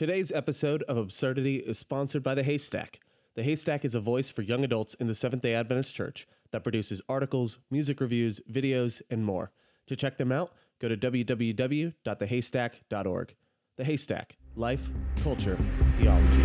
Today's episode of Absurdity is sponsored by The Haystack. The Haystack is a voice for young adults in the Seventh-day Adventist Church that produces articles, music reviews, videos, and more. To check them out, go to www.thehaystack.org. The Haystack. Life, culture, theology.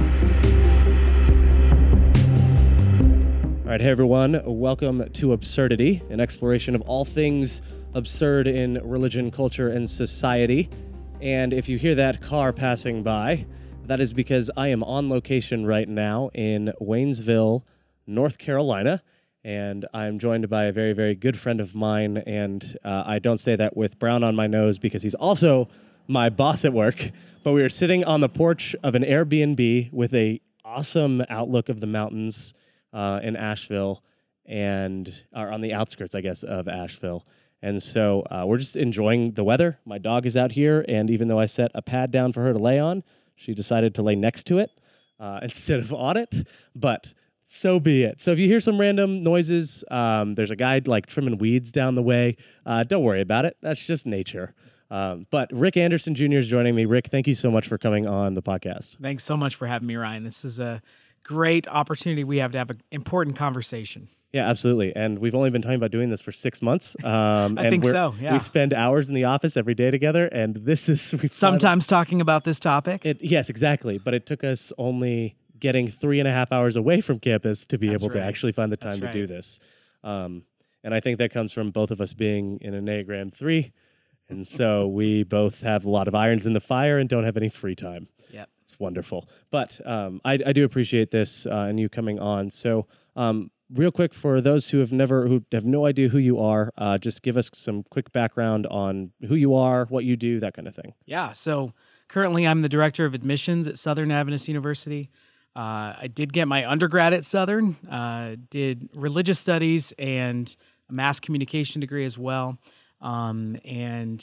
All right, hey everyone. Welcome to Absurdity, an exploration of all things absurd in religion, culture, and society. And if you hear that car passing by, that is because I am on location right now in Waynesville, North Carolina, and I'm joined by a very, very good friend of mine, and I don't say that with brown on my nose because he's also my boss at work, but we are sitting on the porch of an Airbnb with a awesome outlook of the mountains in Asheville, and or on the outskirts, I guess, of Asheville. And so we're just enjoying the weather. My dog is out here, and even though I set a pad down for her to lay on, she decided to lay next to it instead of on it, but so be it. So if you hear some random noises, there's a guy like trimming weeds down the way. Don't worry about it. That's just nature. But Rick Anderson Jr. is joining me. Rick, thank you so much for coming on the podcast. Thanks so much for having me, Ryan. This is a great opportunity we have to have an important conversation. Yeah, absolutely. And we've only been talking about doing this for 6 months. I think so, yeah. We spend hours in the office every day together, and this is... Sometimes talking about this topic. Yes, exactly. But it took us only getting 3.5 hours away from campus to be able to actually find the time to do this. And I think that comes from both of us being in Enneagram 3, and so we both have a lot of irons in the fire and don't have any free time. Yep. It's wonderful. But I do appreciate this and you coming on. So... real quick, for those who have no idea who you are, just give us some quick background on who you are, what you do, that kind of thing. Yeah, so currently I'm the director of admissions at Southern Adventist University. I did get my undergrad at Southern, did religious studies and a mass communication degree as well, and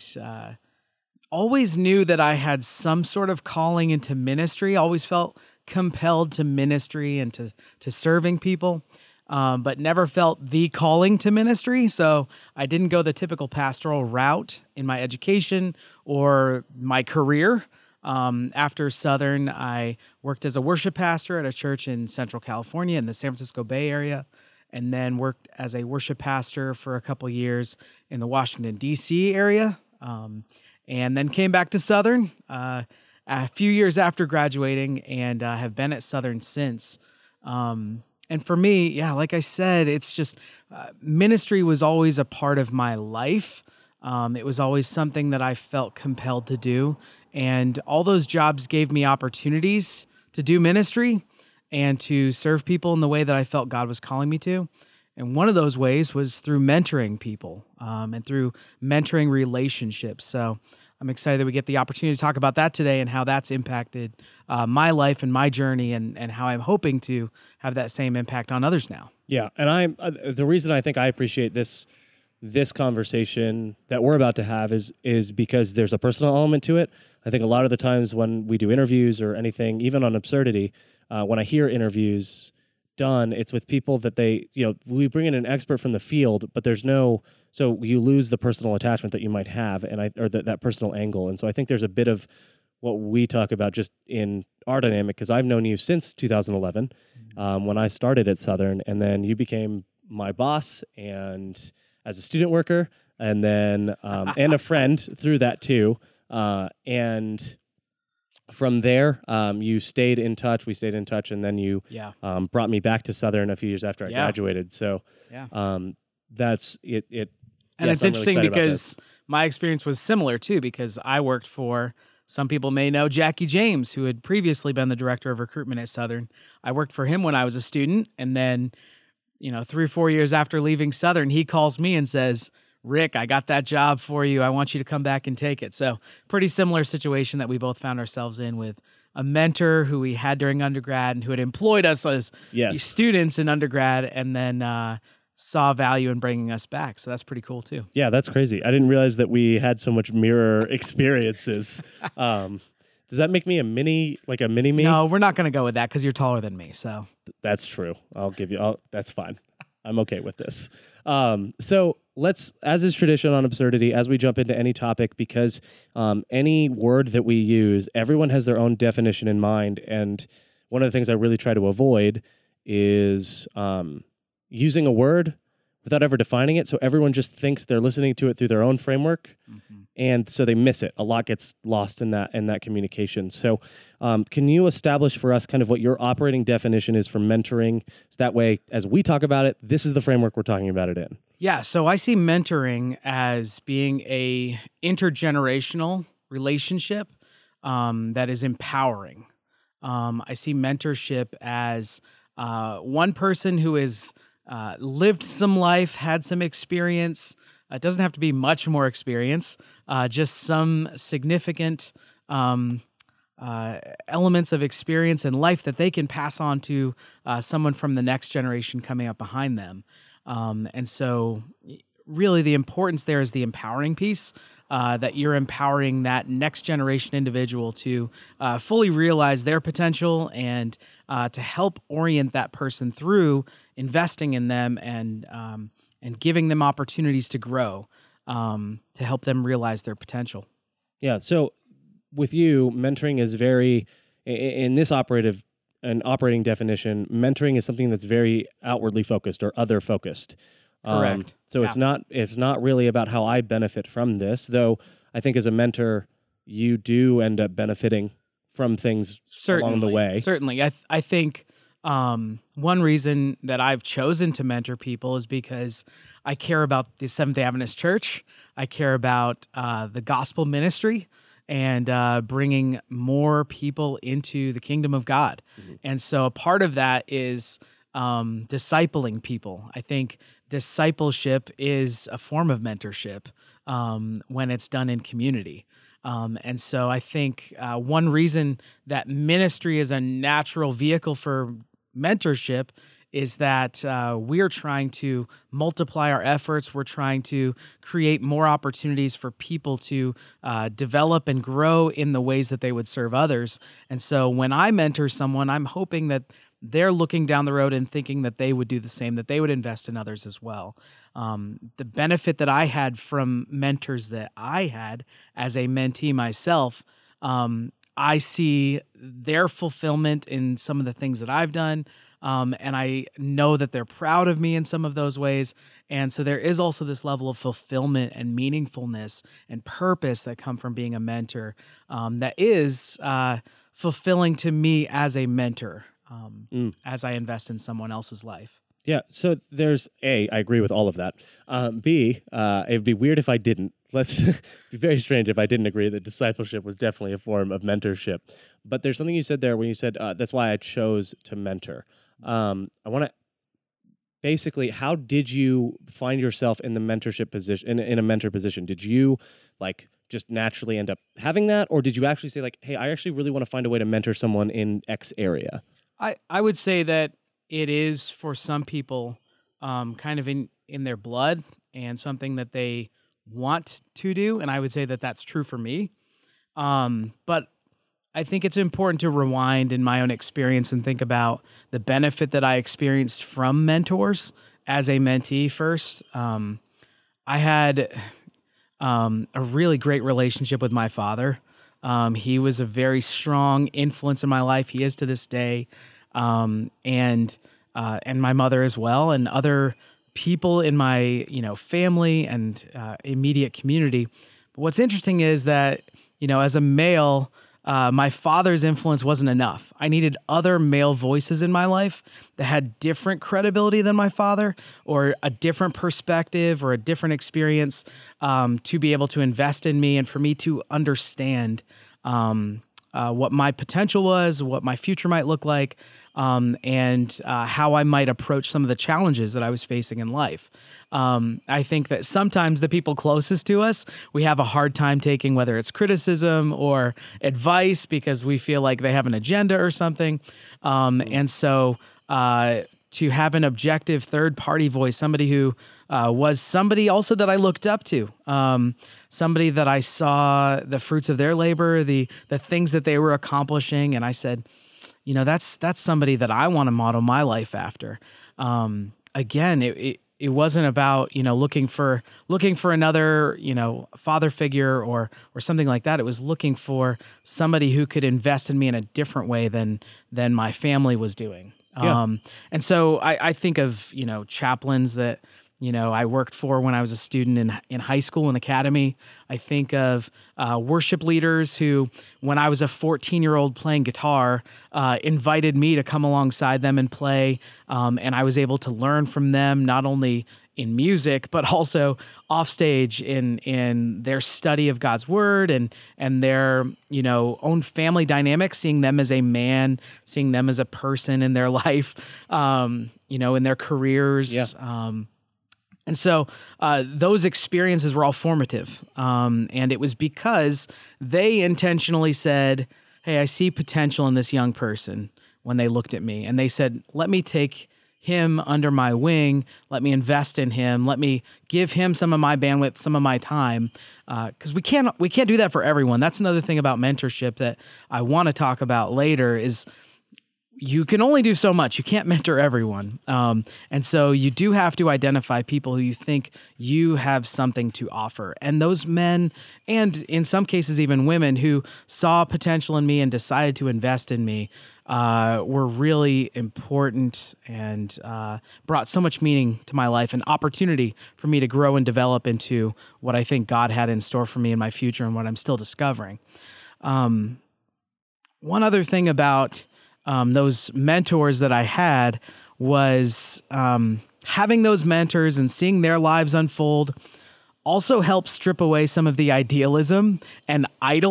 always knew that I had some sort of calling into ministry, always felt compelled to ministry and to serving people. But never felt the calling to ministry. So I didn't go the typical pastoral route in my education or my career. After Southern, I worked as a worship pastor at a church in Central California in the San Francisco Bay Area, and then worked as a worship pastor for a couple years in the Washington, D.C. area, and then came back to Southern a few years after graduating and have been at Southern since. And for me, yeah, like I said, it's just ministry was always a part of my life. It was always something that I felt compelled to do. And all those jobs gave me opportunities to do ministry and to serve people in the way that I felt God was calling me to. And one of those ways was through mentoring people and through mentoring relationships. So I'm excited that we get the opportunity to talk about that today and how that's impacted my life and my journey and how I'm hoping to have that same impact on others now. Yeah, and the reason I think I appreciate this conversation that we're about to have is because there's a personal element to it. I think a lot of the times when we do interviews or anything, even on Absurdity, when I hear interviews done, it's with people that we bring in an expert from the field, but so you lose the personal attachment that you might have, or that personal angle. And so I think there's a bit of what we talk about just in our dynamic, because I've known you since 2011 when I started at Southern, and then you became my boss and as a student worker, and then and a friend through that too. And from there, you stayed in touch. We stayed in touch, and then you brought me back to Southern a few years after I graduated. So that's it. And it's interesting because my experience was similar too, because I worked for, some people may know, Jackie James, who had previously been the director of recruitment at Southern. I worked for him when I was a student, and then 3 or 4 years after leaving Southern, he calls me and says, "Rick, I got that job for you. I want you to come back and take it." So pretty similar situation that we both found ourselves in, with a mentor who we had during undergrad and who had employed us as students in undergrad, and then saw value in bringing us back. So that's pretty cool too. Yeah, that's crazy. I didn't realize that we had so much mirror experiences. Does that make me a mini me? No, we're not going to go with that because you're taller than me. So that's true. I'll give you. That's fine. I'm okay with this. So let's, as is tradition on Absurdity, as we jump into any topic, because any word that we use, everyone has their own definition in mind. And one of the things I really try to avoid is using a word without ever defining it. So everyone just thinks they're listening to it through their own framework. And so they miss it. A lot gets lost in that communication. So can you establish for us kind of what your operating definition is for mentoring? So that way, as we talk about it, this is the framework we're talking about it in. Yeah, so I see mentoring as being a intergenerational relationship that is empowering. I see mentorship as one person who has lived some life, had some experience. It doesn't have to be much more experience, just some significant elements of experience in life that they can pass on to someone from the next generation coming up behind them. And so really the importance there is the empowering piece, that you're empowering that next generation individual to fully realize their potential and to help orient that person through investing in them and giving them opportunities to grow, to help them realize their potential. Yeah. So with you, mentoring is very, in this operating definition, mentoring is something that's very outwardly focused or other focused. Correct. So Yeah. it's not really about how I benefit from this, though I think as a mentor, you do end up benefiting from things along the way. Certainly. I think one reason that I've chosen to mentor people is because I care about the Seventh-day Adventist Church. I care about the gospel ministry and bringing more people into the kingdom of God. And so a part of that is discipling people. I think discipleship is a form of mentorship when it's done in community. And so I think one reason that ministry is a natural vehicle for mentorship is that we're trying to multiply our efforts. We're trying to create more opportunities for people to develop and grow in the ways that they would serve others. And so when I mentor someone, I'm hoping that they're looking down the road and thinking that they would do the same, that they would invest in others as well. The benefit that I had from mentors that I had as a mentee myself, I see their fulfillment in some of the things that I've done. And I know that they're proud of me in some of those ways. And so there is also this level of fulfillment and meaningfulness and purpose that come from being a mentor that is fulfilling to me as a mentor as I invest in someone else's life. Yeah. So there's I agree with all of that. B, it'd be weird if I didn't. Let's be very strange if I didn't agree that discipleship was definitely a form of mentorship. But there's something you said there when you said that's why I chose to mentor. I want to basically, how did you find yourself in the mentorship position, in a mentor position? Did you just naturally end up having that? Or did you actually say hey, I actually really want to find a way to mentor someone in X area? I would say that it is for some people kind of in their blood and something that they want to do. And I would say that that's true for me. But I think it's important to rewind in my own experience and think about the benefit that I experienced from mentors as a mentee first. I had a really great relationship with my father. He was a very strong influence in my life. He is to this day. And my mother as well, and other people in my, family and immediate community. But what's interesting is that, as a male, my father's influence wasn't enough. I needed other male voices in my life that had different credibility than my father, or a different perspective or a different experience, to be able to invest in me and for me to understand what my potential was, what my future might look like, and how I might approach some of the challenges that I was facing in life. I think that sometimes the people closest to us, we have a hard time taking, whether it's criticism or advice, because we feel like they have an agenda or something. And so to have an objective third-party voice, somebody who was somebody also that I looked up to, somebody that I saw the fruits of their labor, the things that they were accomplishing, and I said, that's somebody that I want to model my life after. Again, it wasn't about, looking for another, father figure or something like that. It was looking for somebody who could invest in me in a different way than my family was doing. Yeah. And so I think of, chaplains that, I worked for when I was a student in high school and academy. I think of worship leaders who, when I was a 14-year-old playing guitar, invited me to come alongside them and play. And I was able to learn from them, not only in music, but also off stage in their study of God's word and their, own family dynamics, seeing them as a man, seeing them as a person in their life, in their careers. Yeah. And so those experiences were all formative. And it was because they intentionally said, hey, I see potential in this young person when they looked at me. And they said, let me take him under my wing. Let me invest in him. Let me give him some of my bandwidth, some of my time. Because we can't do that for everyone. That's another thing about mentorship that I want to talk about later is you can only do so much. You can't mentor everyone. And so you do have to identify people who you think you have something to offer. And those men, and in some cases even women, who saw potential in me and decided to invest in me were really important and brought so much meaning to my life and opportunity for me to grow and develop into what I think God had in store for me in my future and what I'm still discovering. One other thing about those mentors that I had was having those mentors and seeing their lives unfold also helps strip away some of the idealism and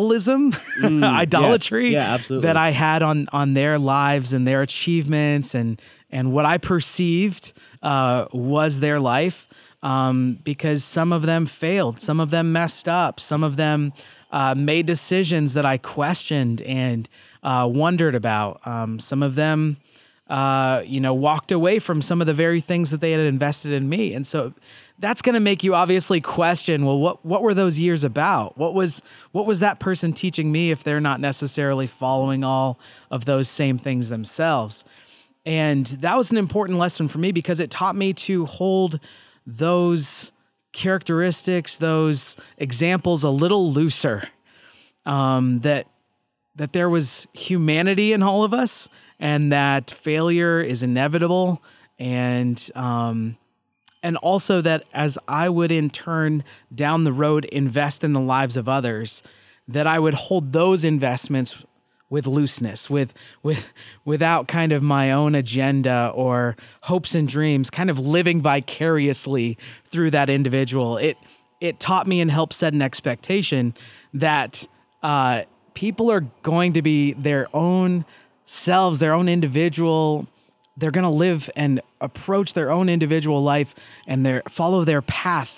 idolatry yes. Yeah, that I had on their lives and their achievements and what I perceived was their life, because some of them failed, some of them messed up, some of them made decisions that I questioned and wondered about. Some of them, walked away from some of the very things that they had invested in me. And so that's going to make you obviously question, well, what were those years about? What was that person teaching me if they're not necessarily following all of those same things themselves? And that was an important lesson for me because it taught me to hold those characteristics, those examples a little looser, that there was humanity in all of us and that failure is inevitable. And also that as I would in turn down the road invest in the lives of others, that I would hold those investments with looseness, without kind of my own agenda or hopes and dreams, kind of living vicariously through that individual. It taught me and helped set an expectation that people are going to be their own selves, their own individual. They're going to live and approach their own individual life and follow their path.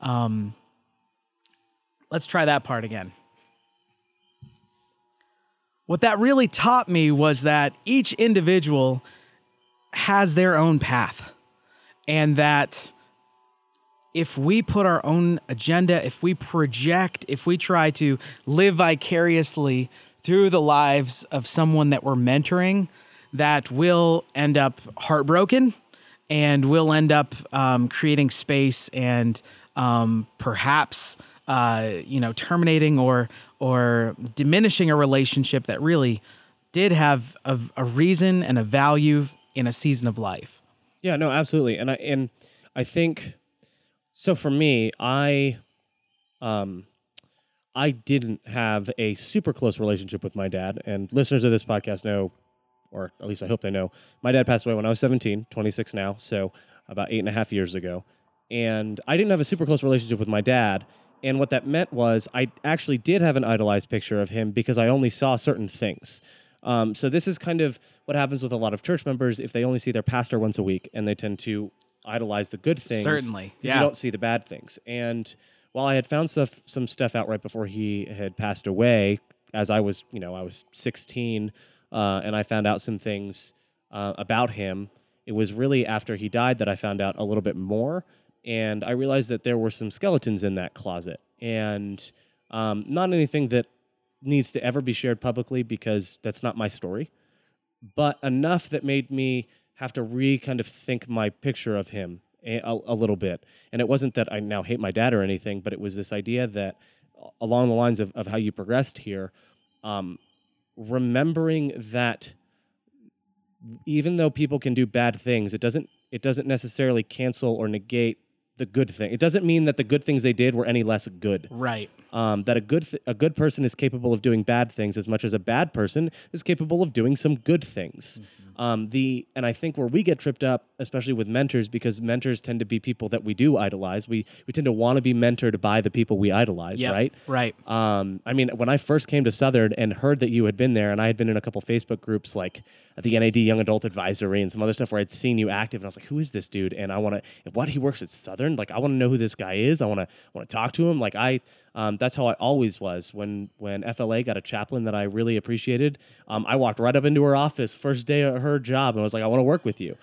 Let's try that part again. What that really taught me was that each individual has their own path, and that if we put our own agenda, if we project, if we try to live vicariously through the lives of someone that we're mentoring, that we'll end up heartbroken and we'll end up creating space and perhaps terminating or diminishing a relationship that really did have a reason and a value in a season of life. Yeah, no, absolutely. And I think, so for me, I didn't have a super close relationship with my dad, and listeners of this podcast know, or at least I hope they know, my dad passed away when I was 17, 26 now, so about 8.5 years ago. And I didn't have a super close relationship with my dad. And what that meant was I actually did have an idolized picture of him because I only saw certain things. So this is kind of what happens with a lot of church members if they only see their pastor once a week, and they tend to idolize the good things. Certainly, yeah. You don't see the bad things. And while I had found some stuff out right before he had passed away, as I was 16, and I found out some things about him, it was really after he died that I found out a little bit more. And I realized that there were some skeletons in that closet, and not anything that needs to ever be shared publicly because that's not my story, but enough that made me have to kind of think my picture of him a little bit. And it wasn't that I now hate my dad or anything, but it was this idea that along the lines of how you progressed here, remembering that even though people can do bad things, it doesn't necessarily cancel or negate the good thing. It doesn't mean that the good things they did were any less good. Right. That a good person is capable of doing bad things as much as a bad person is capable of doing some good things. And I think where we get tripped up, especially with mentors, because mentors tend to be people that we do idolize. We tend to want to be mentored by the people we idolize, right? Right. I mean, when I first came to Southern and heard that you had been there, and I had been in a couple Facebook groups like the NAD Young Adult Advisory and some other stuff where I'd seen you active, and I was like, who is this dude? And I want to, he works at Southern? Like, I want to know who this guy is. I want to talk to him. Like, that's how I always was. When FLA got a chaplain that I really appreciated, I walked right up into her office first day of her job, and I was like, I want to work with you.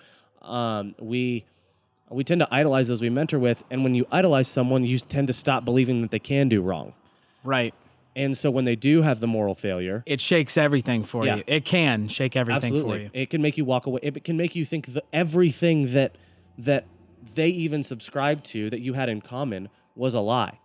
We tend to idolize those we mentor with, and when you idolize someone, you tend to stop believing that they can do wrong. Right. And so when they do have the moral failure, it shakes everything for you. It can shake everything for you. It can make you walk away. It can make you think that everything that they even subscribed to that you had in common was a lie.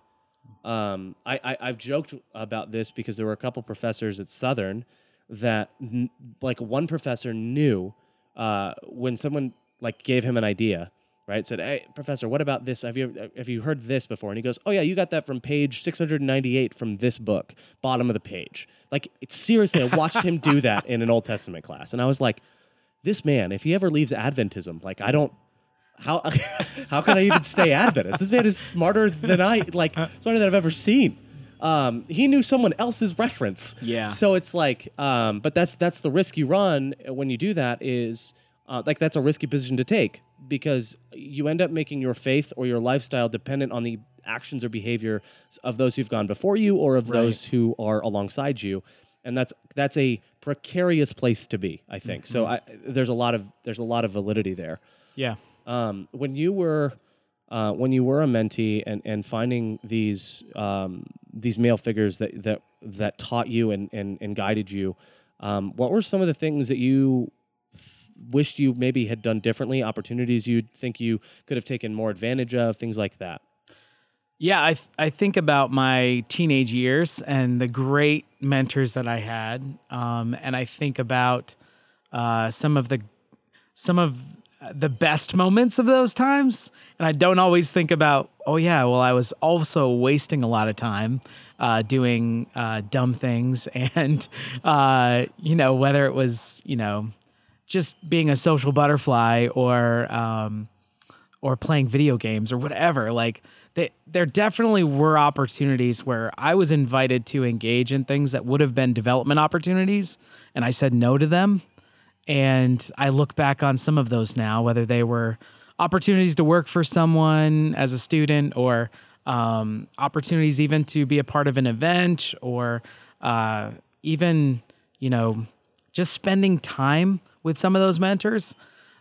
I've joked about this because there were a couple professors at Southern that like one professor knew when someone like gave him an idea, right? Said, "Hey, professor, what about this? Have you heard this before?" And he goes, "Oh yeah, you got that from page 698 from this book, bottom of the page." Like, it's seriously, I watched him do that in an Old Testament class, and I was like, this man, if he ever leaves Adventism, like how can I even stay Adventist? This man is smarter than I've ever seen. He knew someone else's reference. Yeah. So it's like, but that's the risk you run when you do that is, that's a risky position to take because you end up making your faith or your lifestyle dependent on the actions or behavior of those who've gone before you or of those who are alongside you. And that's a precarious place to be, I think. So there's a lot of validity there. Yeah. When you were a mentee and finding these male figures that taught you and guided you, what were some of the things that you wished you maybe had done differently, opportunities you think you could have taken more advantage of, things like that? Yeah, I think about my teenage years and the great mentors that I had, and I think about some of the best moments of those times, and I don't always think about, oh yeah, well I was also wasting a lot of time doing dumb things, and whether it was just being a social butterfly or playing video games or whatever. Like there definitely were opportunities where I was invited to engage in things that would have been development opportunities, and I said no to them. And I look back on some of those now, whether they were opportunities to work for someone as a student or opportunities even to be a part of an event or even, just spending time with some of those mentors.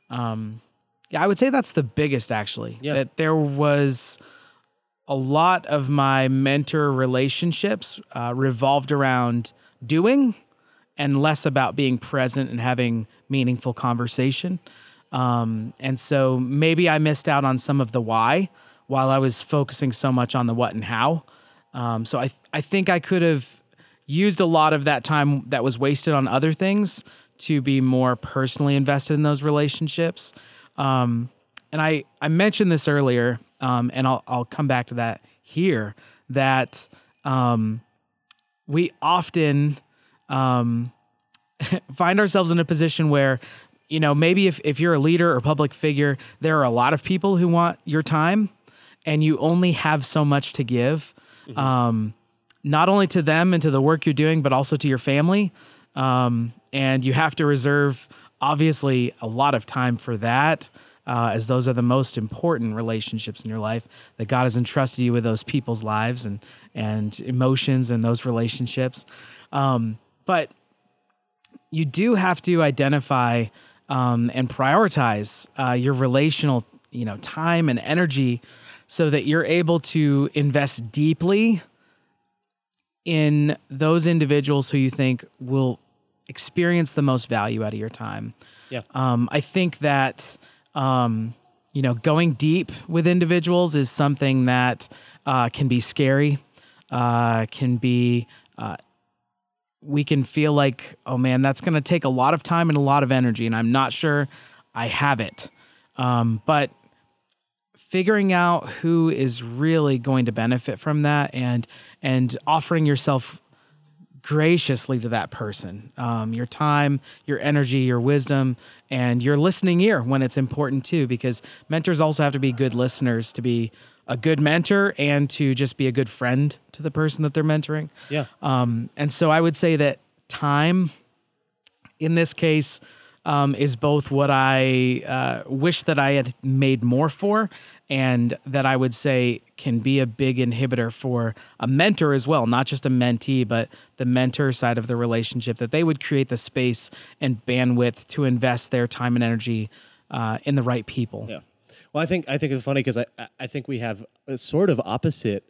I would say that's the biggest, actually. Yeah. That there was a lot of my mentor relationships revolved around doing and less about being present and having meaningful conversation. And so maybe I missed out on some of the why while I was focusing so much on the what and how. So I think I could have used a lot of that time that was wasted on other things to be more personally invested in those relationships. And I mentioned this earlier, and I'll come back to that here, that we often find ourselves in a position where, maybe if you're a leader or public figure, there are a lot of people who want your time and you only have so much to give, not only to them and to the work you're doing, but also to your family. And you have to reserve, obviously, a lot of time for that, as those are the most important relationships in your life, that God has entrusted you with those people's lives and emotions and those relationships. But you do have to identify and prioritize your relational, time and energy so that you're able to invest deeply in those individuals who you think will experience the most value out of your time. Yeah. I think that going deep with individuals is something that can be scary, can be, we can feel like, oh man, that's going to take a lot of time and a lot of energy, and I'm not sure I have it. But figuring out who is really going to benefit from that and offering yourself graciously to that person, your time, your energy, your wisdom, and your listening ear when it's important too, because mentors also have to be good listeners to be a good mentor and to just be a good friend to the person that they're mentoring. Yeah. And so I would say that time in this case is both what I wish that I had made more for, and that I would say can be a big inhibitor for a mentor as well, not just a mentee, but the mentor side of the relationship, that they would create the space and bandwidth to invest their time and energy in the right people. Yeah. Well, I think it's funny because I think we have a sort of opposite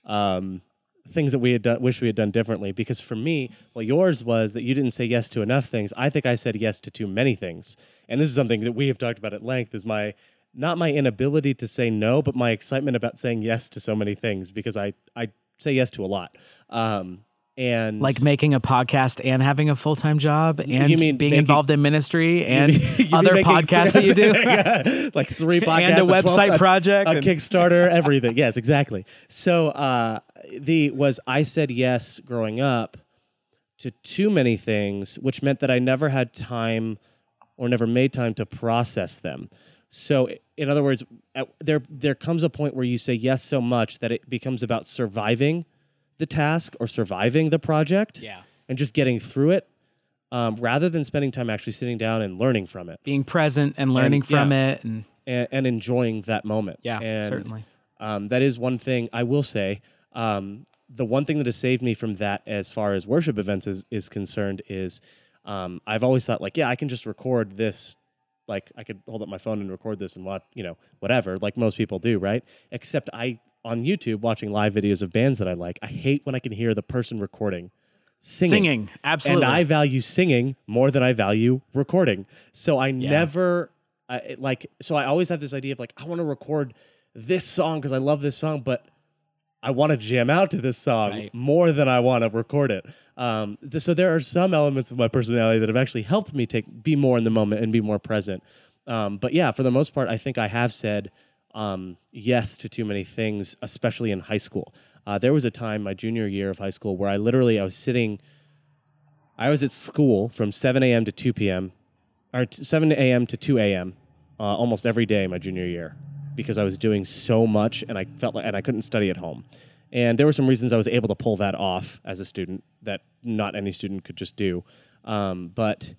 things that we had done, wish we had done differently. Because for me, well, yours was that you didn't say yes to enough things. I think I said yes to too many things. And this is something that we have talked about at length, is not my inability to say no, but my excitement about saying yes to so many things, because I say yes to a lot. And like making a podcast and having a full-time job and being involved in ministry and other podcasts that you do. Yeah, like 3 podcasts. And a website project. A Kickstarter, everything. Yes, exactly. So I said yes growing up to too many things, which meant that I never had time or never made time to process them. So in other words, there comes a point where you say yes so much that it becomes about surviving the task or surviving the project, and just getting through it, rather than spending time actually sitting down and learning from it, being present and learning from it, and enjoying that moment. Yeah, and, certainly. That is one thing I will say. The one thing that has saved me from that, as far as worship events is concerned, is I've always thought, like, I can just record this. Like, I could hold up my phone and record this and watch, whatever, like most people do, right? Except on YouTube, watching live videos of bands that I like, I hate when I can hear the person recording singing. Absolutely. And I value singing more than I value recording. So I never, so I always have this idea of, like, I want to record this song because I love this song, but I want to jam out to this song more than I want to record it. So there are some elements of my personality that have actually helped me be more in the moment and be more present. But yeah, for the most part, I think I have said yes to too many things, especially in high school. There was a time, my junior year of high school, where I was at school from 7 a.m. to 2 p.m., or 7 a.m. to 2 a.m. Almost every day my junior year, because I was doing so much and I felt like, and I couldn't study at home. And there were some reasons I was able to pull that off as a student that not any student could just do. But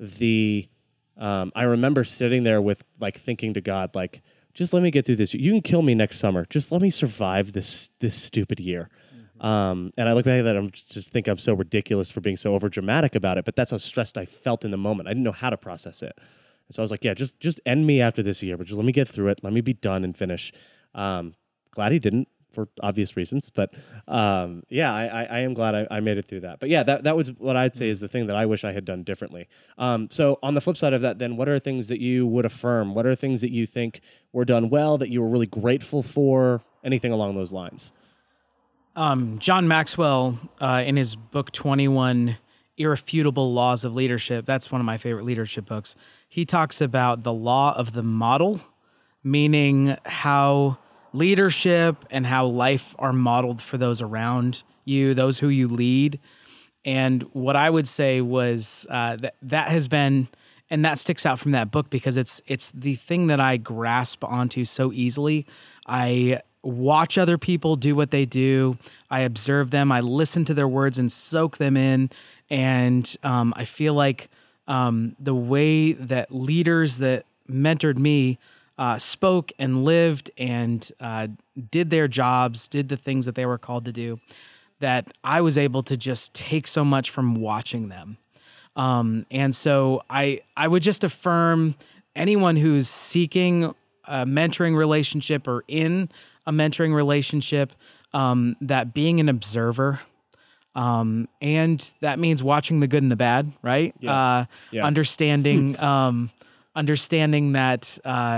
I remember sitting there with, like, thinking to God, like, just let me get through this. You can kill me next summer. Just let me survive this stupid year. And I look back at that and just think I'm so ridiculous for being so overdramatic about it. But that's how stressed I felt in the moment. I didn't know how to process it. And so I was like, just end me after this year, but just let me get through it. Let me be done and finish. Glad he didn't, for obvious reasons. But I am glad I made it through that. But yeah, that was what I'd say is the thing that I wish I had done differently. So on the flip side of that, then, what are things that you would affirm? What are things that you think were done well, that you were really grateful for? Anything along those lines? John Maxwell, in his book 21 Irrefutable Laws of Leadership, that's one of my favorite leadership books. He talks about the law of the model, meaning how leadership and how life are modeled for those around you, those who you lead. And what I would say was that has been, and that sticks out from that book because it's the thing that I grasp onto so easily. I watch other people do what they do. I observe them. I listen to their words and soak them in. And I feel like the way that leaders that mentored me spoke and lived and did their jobs, did the things that they were called to do, that I was able to just take so much from watching them. And so I would just affirm anyone who's seeking a mentoring relationship or in a mentoring relationship, that being an observer, and that means watching the good and the bad, right? Yeah. Understanding that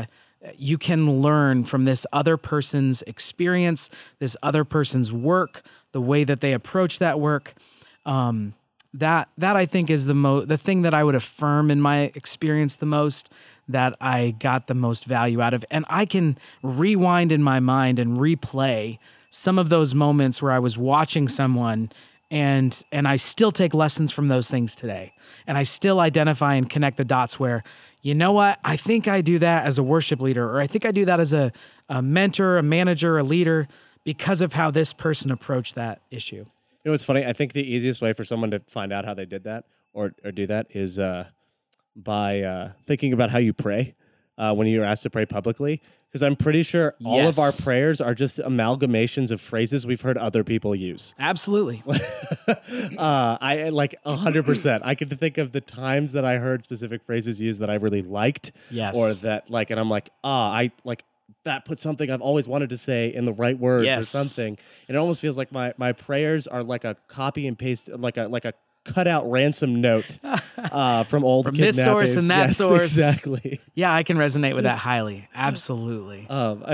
you can learn from this other person's experience, this other person's work, the way that they approach that work. That I think is the thing that I would affirm in my experience the most, that I got the most value out of. And I can rewind in my mind and replay some of those moments where I was watching someone, and I still take lessons from those things today. And I still identify and connect the dots where, you know what, I think I do that as a worship leader, or I think I do that as a mentor, a manager, a leader, because of how this person approached that issue. You know what's funny? I think the easiest way for someone to find out how they did that or do that is by thinking about how you pray when you're asked to pray publicly. Because I'm pretty sure all of our prayers are just amalgamations of phrases we've heard other people use. Absolutely. I like 100%. I could think of the times that I heard specific phrases used that I really liked. Yes. Or that and I'm like, I like that put something I've always wanted to say in the right words or something. And it almost feels like my prayers are like a copy and paste, like a cut out ransom note from old from kidnappers. This source and that source. Exactly. Yeah, I can resonate with that highly. Absolutely.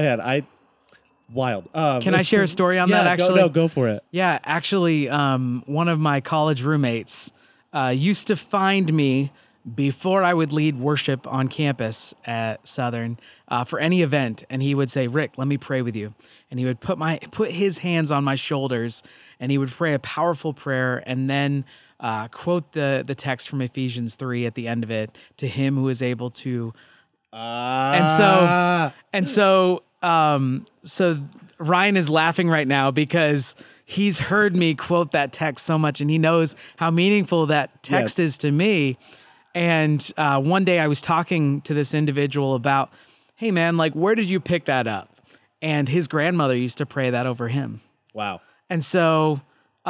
Wild. Can I share a story on that, actually? Go for it. Yeah, actually, one of my college roommates used to find me before I would lead worship on campus at Southern for any event, and he would say, "Rick, let me pray with you." And he would put his hands on my shoulders, and he would pray a powerful prayer, and then quote the text from Ephesians 3 at the end of it, to him who is able to. So Ryan is laughing right now because he's heard me quote that text so much, and he knows how meaningful that text is to me. And one day I was talking to this individual about, hey man, like, where did you pick that up? And his grandmother used to pray that over him. Wow. And so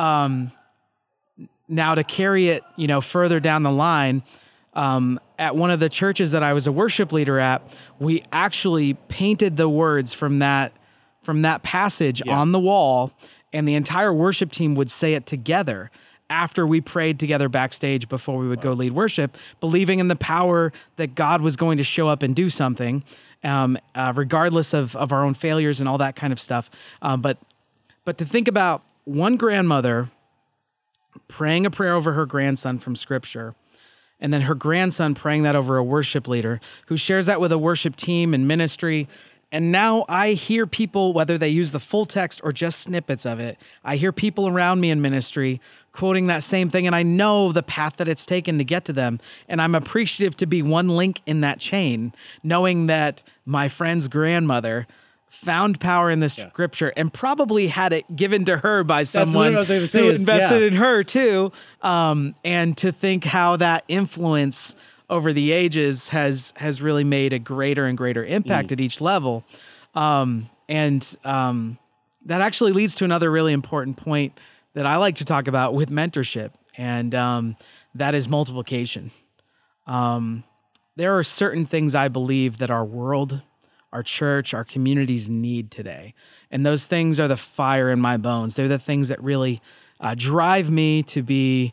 now to carry it, further down the line, at one of the churches that I was a worship leader at, we actually painted the words from that passage on the wall, and the entire worship team would say it together after we prayed together backstage before we would go lead worship, believing in the power that God was going to show up and do something, regardless of our own failures and all that kind of stuff. But to think about one grandmother praying a prayer over her grandson from Scripture, and then her grandson praying that over a worship leader who shares that with a worship team and ministry. And now I hear people, whether they use the full text or just snippets of it, I hear people around me in ministry quoting that same thing, and I know the path that it's taken to get to them. And I'm appreciative to be one link in that chain, knowing that my friend's grandmother found power in this Scripture and probably had it given to her by someone who invested in her too. And to think how that influence over the ages has really made a greater and greater impact at each level. And that actually leads to another really important point that I like to talk about with mentorship, and that is multiplication. There are certain things I believe that our world, our church, our communities need today. And those things are the fire in my bones. They're the things that really drive me to be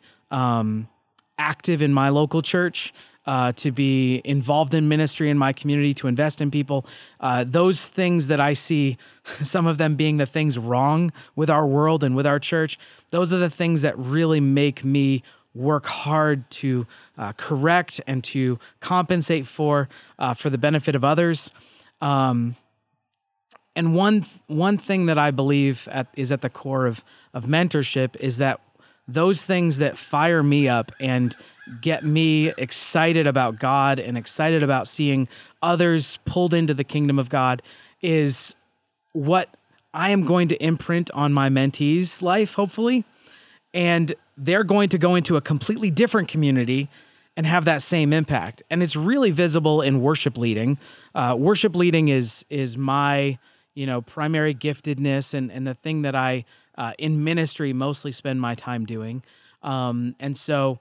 active in my local church, to be involved in ministry in my community, to invest in people. Those things that I see, some of them being the things wrong with our world and with our church, those are the things that really make me work hard to correct and to compensate for the benefit of others. And one thing that I believe is at the core of mentorship is that those things that fire me up and get me excited about God and excited about seeing others pulled into the kingdom of God is what I am going to imprint on my mentees' life, hopefully. And they're going to go into a completely different community and have that same impact. And it's really visible in worship leading. Worship leading is my, primary giftedness and the thing that I, in ministry, mostly spend my time doing. And so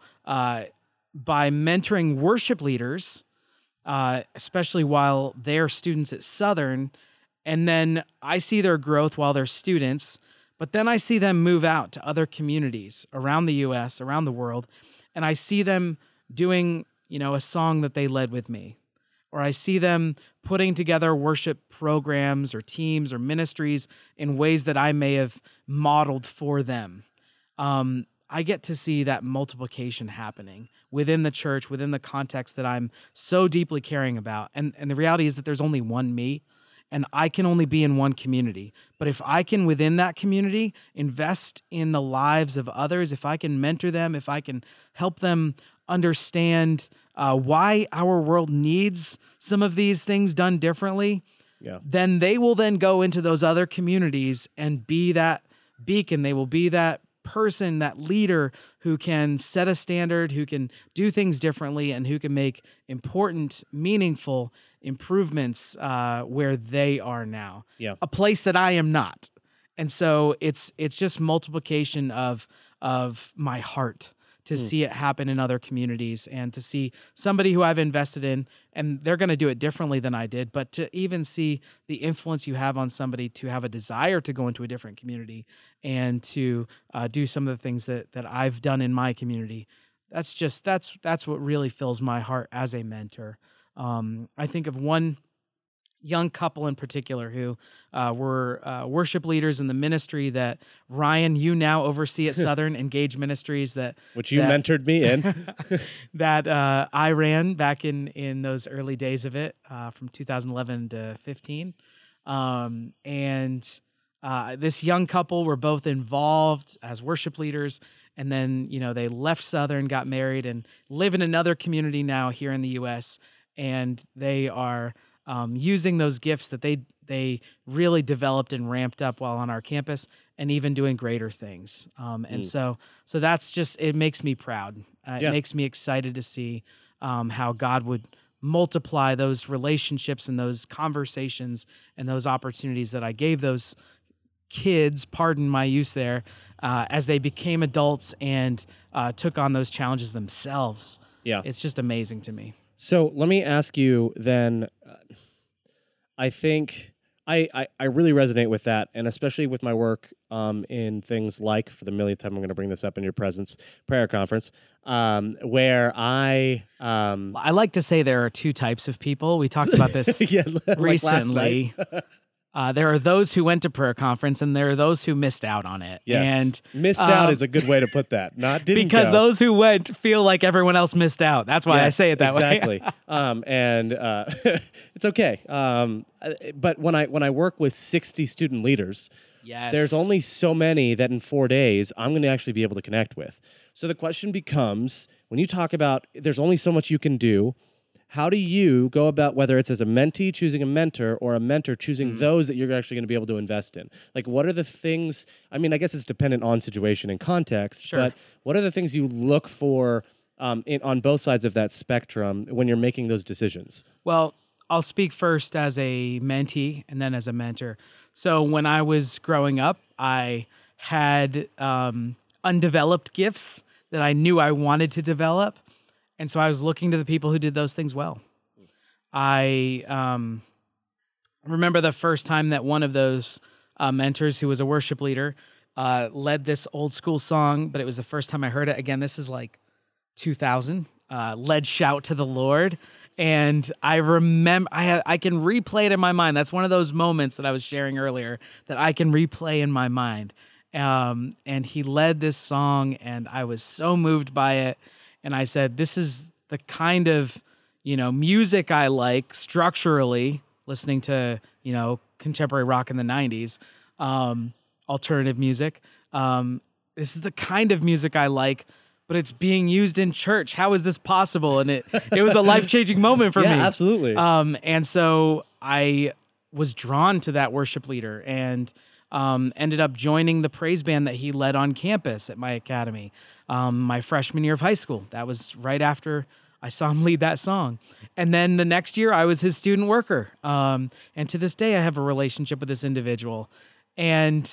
by mentoring worship leaders, especially while they're students at Southern, and then I see their growth while they're students, but then I see them move out to other communities around the U.S., around the world, and I see them doing, a song that they led with me, or I see them putting together worship programs or teams or ministries in ways that I may have modeled for them. I get to see that multiplication happening within the church, within the context that I'm so deeply caring about. And the reality is that there's only one me, and I can only be in one community. But if I can, within that community, invest in the lives of others, if I can mentor them, if I can help them understand why our world needs some of these things done differently, then they will then go into those other communities and be that beacon. They will be that person, that leader who can set a standard, who can do things differently, and who can make important, meaningful improvements where they are now. A place that I am not. And so it's just multiplication of my heart to see it happen in other communities, and to see somebody who I've invested in, and they're going to do it differently than I did, but to even see the influence you have on somebody to have a desire to go into a different community and to do some of the things that I've done in my community. That's what really fills my heart as a mentor. I think of one young couple in particular who were worship leaders in the ministry that Ryan, you now oversee at Southern Engage Ministries, which you mentored me in, that I ran back in those early days of it, from 2011 to 15, and this young couple were both involved as worship leaders. And then, they left Southern, got married, and live in another community now here in the U.S. And they are using those gifts that they really developed and ramped up while on our campus, and even doing greater things. So that's just, it makes me proud. It makes me excited to see how God would multiply those relationships and those conversations and those opportunities that I gave those kids, pardon my use there, as they became adults and took on those challenges themselves. It's just amazing to me. So let me ask you then, I think I really resonate with that, and especially with my work in things like, for the millionth time I'm going to bring this up in your presence, prayer conference, where I like to say there are two types of people. We talked about this recently. There are those who went to prayer conference, and there are those who missed out on it. Yes. And missed out is a good way to put that. Didn't because go. Those who went feel like everyone else missed out. That's why I say it that way. Exactly. And it's okay. But when I work with 60 student leaders, there's only so many that in 4 days I'm going to actually be able to connect with. So the question becomes, when you talk about there's only so much you can do, how do you go about, whether it's as a mentee choosing a mentor or a mentor choosing those that you're actually going to be able to invest in? Like, what are the things, I guess it's dependent on situation and context, but what are the things you look for on both sides of that spectrum when you're making those decisions? Well, I'll speak first as a mentee and then as a mentor. So when I was growing up, I had undeveloped gifts that I knew I wanted to develop. And so I was looking to the people who did those things well. I remember the first time that one of those mentors, who was a worship leader, led this old school song, but it was the first time I heard it. Again, this is like 2000, led Shout to the Lord. And I remember, I can replay it in my mind. That's one of those moments that I was sharing earlier that I can replay in my mind. And he led this song, and I was so moved by it. And I said, this is the kind of, music I like structurally, listening to, contemporary rock in the 90s, alternative music. This is the kind of music I like, but it's being used in church. How is this possible? And it was a life-changing moment for me. Yeah, absolutely. And so I was drawn to that worship leader and ended up joining the praise band that he led on campus at my academy. My freshman year of high school. That was right after I saw him lead that song. And then the next year, I was his student worker. And to this day, I have a relationship with this individual. And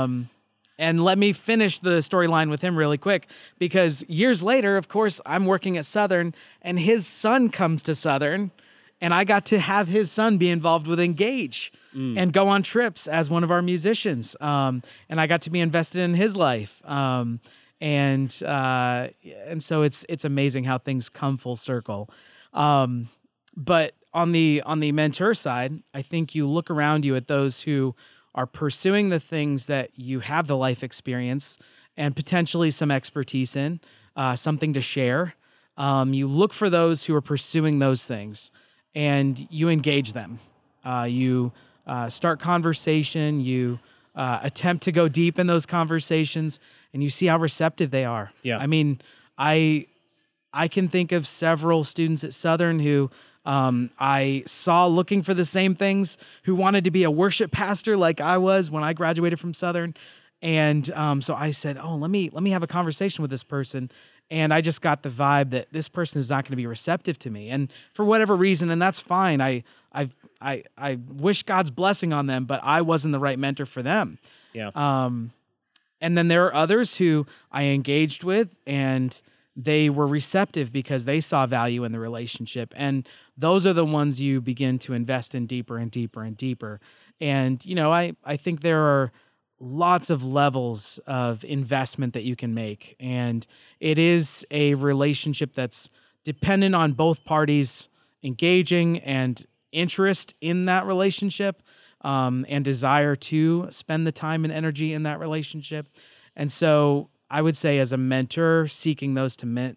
let me finish the storyline with him really quick, because years later, of course, I'm working at Southern, and his son comes to Southern, and I got to have his son be involved with Engage and go on trips as one of our musicians. And I got to be invested in his life. And so it's amazing how things come full circle. But on the mentor side, I think you look around you at those who are pursuing the things that you have the life experience and potentially some expertise in, something to share. You look for those who are pursuing those things, and you engage them. You start conversation. You attempt to go deep in those conversations, and you see how receptive they are. Yeah. I mean, I can think of several students at Southern who I saw looking for the same things, who wanted to be a worship pastor like I was when I graduated from Southern. And so I said, "Oh, let me have a conversation with this person." And I just got the vibe that this person is not going to be receptive to me, and for whatever reason, and that's fine. I wish God's blessing on them, but I wasn't the right mentor for them. Yeah. And then there are others who I engaged with, and they were receptive because they saw value in the relationship. And those are the ones you begin to invest in deeper and deeper and deeper. And, I think there are lots of levels of investment that you can make. And it is a relationship that's dependent on both parties engaging and interest in that relationship, and desire to spend the time and energy in that relationship. And so I would say as a mentor seeking those that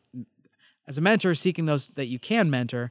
you can mentor,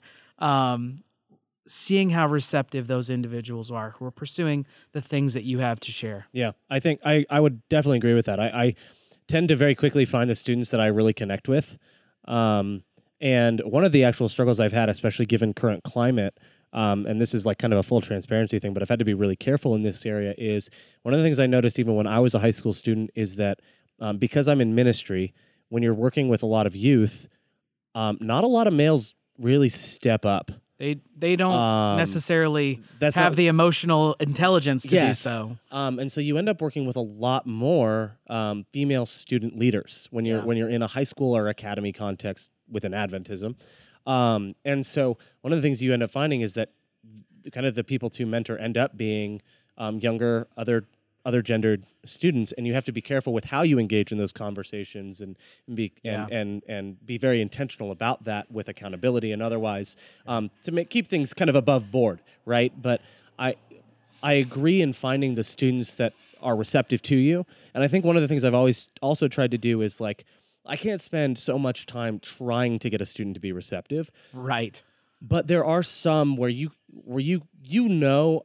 seeing how receptive those individuals are who are pursuing the things that you have to share. Yeah, I think I would definitely agree with that. I tend to very quickly find the students that I really connect with. And one of the actual struggles I've had, especially given current climate, and this is like kind of a full transparency thing, but I've had to be really careful in this area, is one of the things I noticed even when I was a high school student is that because I'm in ministry, when you're working with a lot of youth, not a lot of males really step up. They don't necessarily have the emotional intelligence to do so. And so you end up working with a lot more female student leaders when you're in a high school or academy context within Adventism. And so one of the things you end up finding is that kind of the people to mentor end up being younger, other gendered students, and you have to be careful with how you engage in those conversations and be very intentional about that with accountability and otherwise to keep things kind of above board, right? But I agree in finding the students that are receptive to you, and I think one of the things I've always also tried to do is like I can't spend so much time trying to get a student to be receptive, right? But there are some where you know.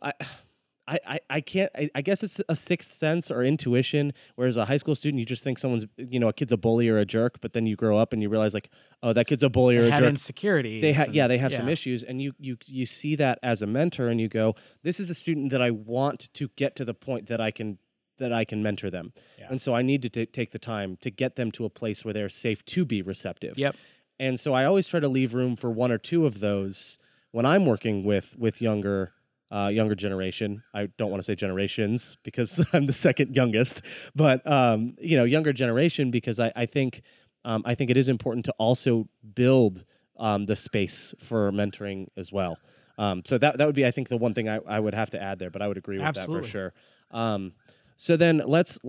I can't. I guess it's a sixth sense or intuition. Whereas a high school student, you just think someone's, a kid's a bully or a jerk. But then you grow up and you realize, like, oh, that kid's a bully or a jerk. Insecurities. They have some issues, and you see that as a mentor, and you go, this is a student that I want to get to the point that I can mentor them, and so I need to take the time to get them to a place where they're safe to be receptive. Yep. And so I always try to leave room for one or two of those when I'm working with younger generation. I don't want to say generations because I'm the second youngest, but younger generation, because I think it is important to also build the space for mentoring as well. So that would be, I think, the one thing I would have to add there, but I would agree with that for sure. So then let's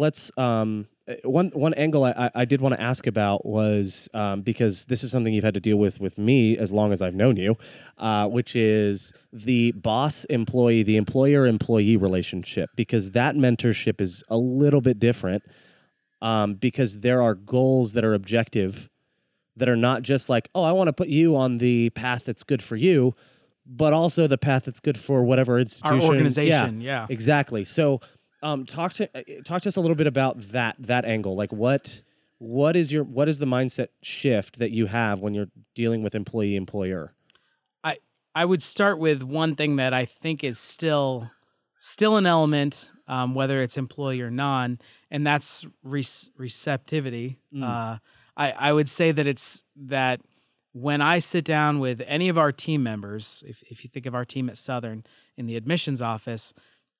one angle I did want to ask about was because this is something you've had to deal with me as long as I've known you, which is the boss-employee, the employer-employee relationship, because that mentorship is a little bit different because there are goals that are objective that are not just like, oh, I want to put you on the path that's good for you, but also the path that's good for whatever institution. Our organization, yeah. Exactly. So talk to us a little bit about that angle. Like what is the mindset shift that you have when you're dealing with employee-employer? I would start with one thing that I think is still an element, whether it's employee or non, and that's receptivity. I would say that it's that when I sit down with any of our team members, if you think of our team at Southern in the admissions office,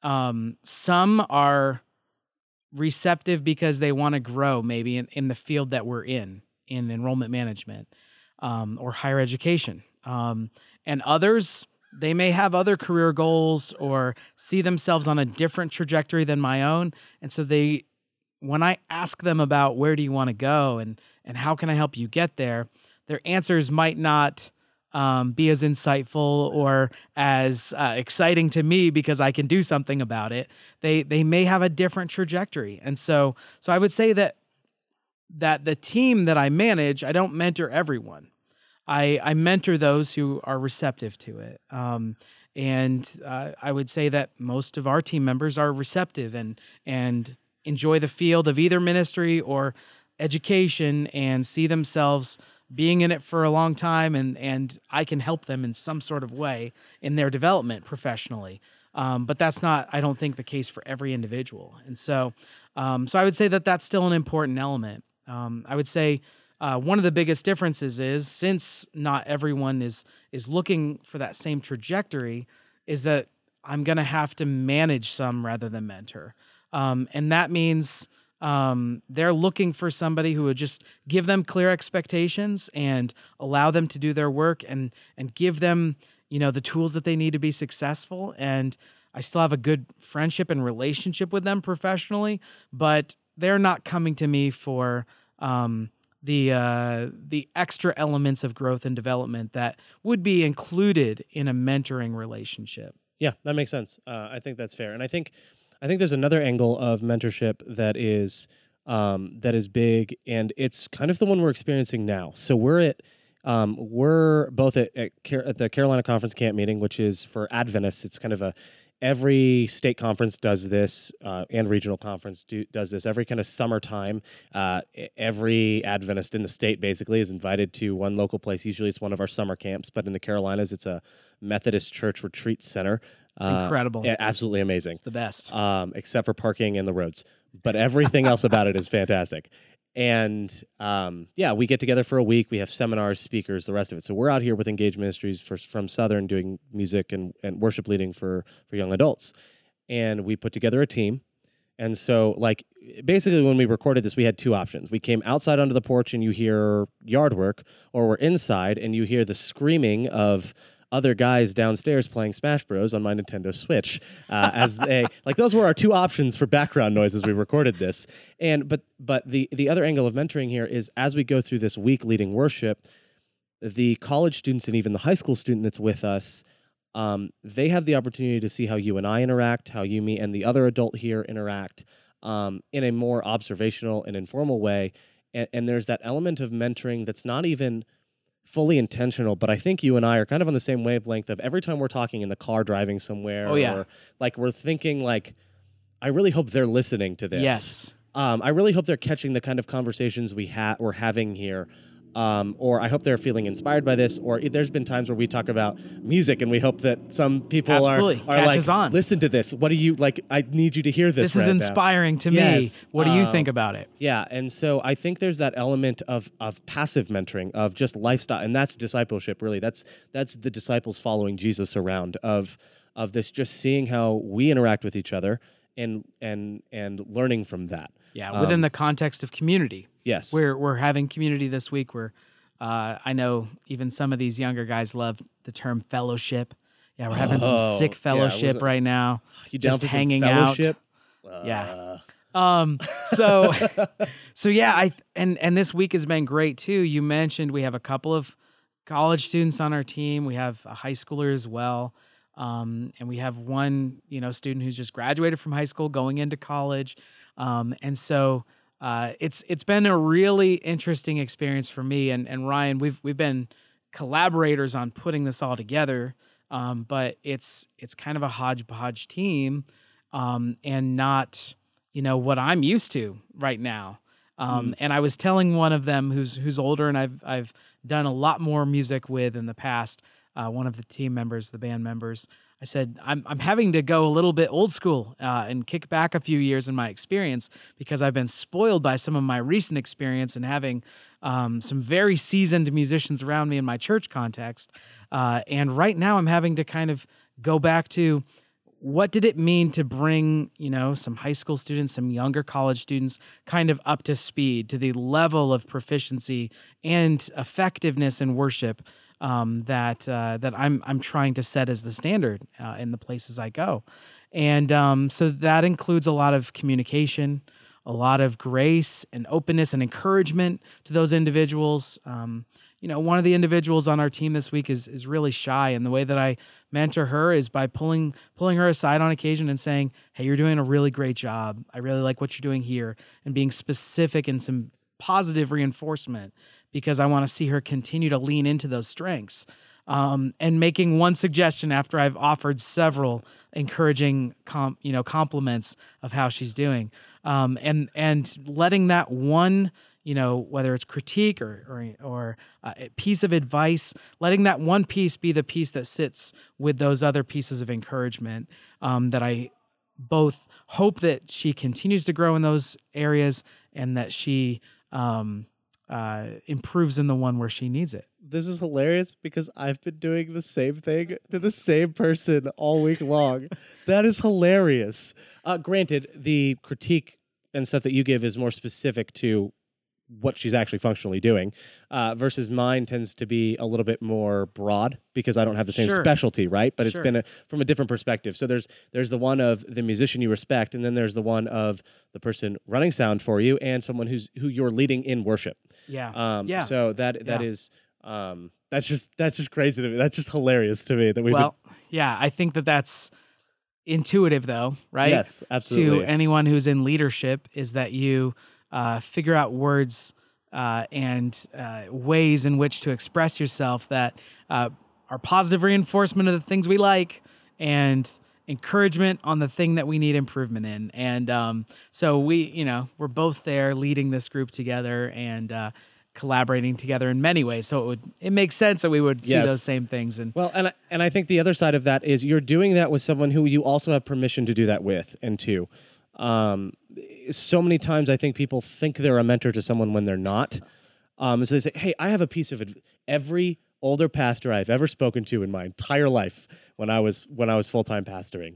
some are receptive because they want to grow maybe in the field that we're in enrollment management or higher education. And others, they may have other career goals or see themselves on a different trajectory than my own. And so when I ask them about where do you want to go and how can I help you get there, their answers might not be as insightful or as exciting to me because I can do something about it. They may have a different trajectory, and so I would say that the team that I manage, I don't mentor everyone. I mentor those who are receptive to it. And I would say that most of our team members are receptive and enjoy the field of either ministry or education and see themselves being in it for a long time, and I can help them in some sort of way in their development professionally. But that's not, I don't think, the case for every individual. And so I would say that that's still an important element. I would say one of the biggest differences is, since not everyone is looking for that same trajectory, is that I'm going to have to manage some rather than mentor. And that means they're looking for somebody who would just give them clear expectations and allow them to do their work and give them, the tools that they need to be successful. And I still have a good friendship and relationship with them professionally, but they're not coming to me for the extra elements of growth and development that would be included in a mentoring relationship. Yeah, that makes sense. I think that's fair. And I think there's another angle of mentorship that is big, and it's kind of the one we're experiencing now. So we're both at the Carolina Conference Camp Meeting, which is for Adventists. It's kind of every state conference does this, and regional conference does this. Every kind of summertime, every Adventist in the state basically is invited to one local place. Usually it's one of our summer camps, but in the Carolinas, it's a Methodist Church Retreat Center. It's incredible. Yeah, absolutely amazing. It's the best. Except for parking and the roads. But everything else about it is fantastic. And we get together for a week. We have seminars, speakers, the rest of it. So we're out here with Engage Ministries from Southern doing music and worship leading for young adults. And we put together a team. And so, basically when we recorded this, we had two options. We came outside onto the porch and you hear yard work, or we're inside and you hear the screaming of other guys downstairs playing Smash Bros on my Nintendo Switch, as they those were our two options for background noise as we recorded this. And but the other angle of mentoring here is, as we go through this week leading worship, the college students and even the high school student that's with us, they have the opportunity to see how you and I interact, how you, me, and the other adult here interact in a more observational and informal way. And there's that element of mentoring that's not even fully intentional, but I think you and I are kind of on the same wavelength of every time we're talking in the car driving somewhere, or we're thinking I really hope they're listening to this. Yes. I really hope they're catching the kind of conversations we're having here. Or I hope they're feeling inspired by this. Or there's been times where we talk about music and we hope that some people are on. Listen to this. What do you like? I need you to hear this. This is inspiring to me. What do you think about it? Yeah. And so I think there's that element of passive mentoring, of just lifestyle. And that's discipleship, really. That's the disciples following Jesus around, of this, just seeing how we interact with each other and learning from that. Yeah, within the context of community. Yes. We're having community this week where I know even some of these younger guys love the term fellowship. Yeah, we're having some sick fellowship right now. You down just for hanging some fellowship? Out. Yeah. So yeah, and this week has been great too. You mentioned we have a couple of college students on our team. We have a high schooler as well. And we have one, student who's just graduated from high school going into college. And so it's been a really interesting experience for me and Ryan. We've been collaborators on putting this all together, but it's kind of a hodgepodge team, and not what I'm used to right now. And I was telling one of them who's older and I've done a lot more music with in the past. One of the team members, the band members, I said, I'm having to go a little bit old school and kick back a few years in my experience, because I've been spoiled by some of my recent experience and having some very seasoned musicians around me in my church context. And right now I'm having to kind of go back to, what did it mean to bring, some high school students, some younger college students kind of up to speed to the level of proficiency and effectiveness in worship that I'm trying to set as the standard in the places I go. And so that includes a lot of communication, a lot of grace and openness and encouragement to those individuals. one of the individuals on our team this week is really shy, and the way that I mentor her is by pulling her aside on occasion and saying, "Hey, you're doing a really great job. I really like what you're doing here," and being specific in some positive reinforcement, because I want to see her continue to lean into those strengths. And making one suggestion after I've offered several encouraging compliments of how she's doing, and letting that one, whether it's critique or a piece of advice, letting that one piece be the piece that sits with those other pieces of encouragement, that I both hope that she continues to grow in those areas, and that she improves in the one where she needs it. This is hilarious because I've been doing the same thing to the same person all week long. That is hilarious. Granted, the critique and stuff that you give is more specific to what she's actually functionally doing, versus mine tends to be a little bit more broad because I don't have the same specialty, right? But it's been from a different perspective. So there's the one of the musician you respect, and then there's the one of the person running sound for you, and someone who you're leading in worship. Yeah. So that is that's just crazy to me. That's just hilarious to me that we. Well, yeah, I think that's intuitive, though, right? Yes, absolutely. To anyone who's in leadership, is that you figure out words and ways in which to express yourself that are positive reinforcement of the things we like, and encouragement on the thing that we need improvement in. And so we're both there leading this group together and collaborating together in many ways. So it makes sense that we would see those same things. And and I think the other side of that is you're doing that with someone who you also have permission to do that with, and to. So many times I think people think they're a mentor to someone when they're not. So they say, "Hey, I have a piece of every older pastor I've ever spoken to in my entire life when I was full-time pastoring,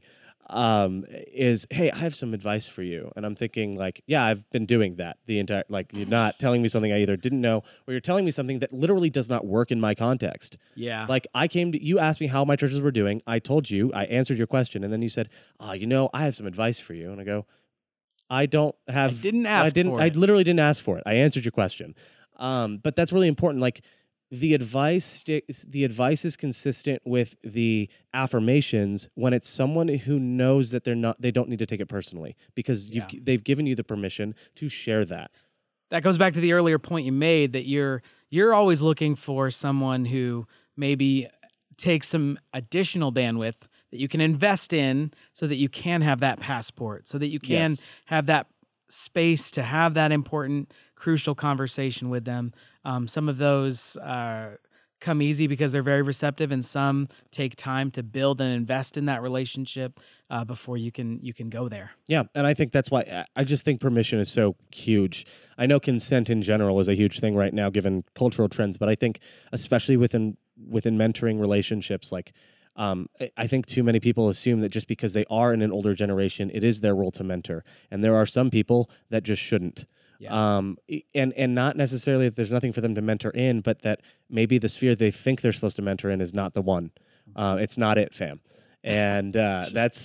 is, hey, I have some advice for you." And I'm thinking, like, yeah, I've been doing that the entire, like, you're not telling me something I either didn't know, or you're telling me something that literally does not work in my context. Yeah. Like, you asked me how my churches were doing. I told you, I answered your question, and then you said, I have some advice for you. And I go, I literally didn't ask for it. I answered your question. But that's really important. Like, the advice is consistent with the affirmations when it's someone who knows that they don't need to take it personally, because they've given you the permission to share that. That goes back to the earlier point you made, that you're always looking for someone who maybe takes some additional bandwidth that you can invest in, so that you can have that passport, so that you can have that space to have that important, crucial conversation with them. Some of those come easy because they're very receptive, and some take time to build and invest in that relationship before you can go there. Yeah, and I think that's why I just think permission is so huge. I know consent in general is a huge thing right now given cultural trends, but I think especially within mentoring relationships, like, I think too many people assume that just because they are in an older generation, it is their role to mentor. And there are some people that just shouldn't. Yeah. And not necessarily that there's nothing for them to mentor in, but that maybe the sphere they think they're supposed to mentor in is not the one. It's not it, fam. And that's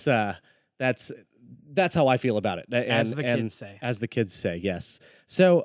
how I feel about it. As the kids say. As the kids say, yes. So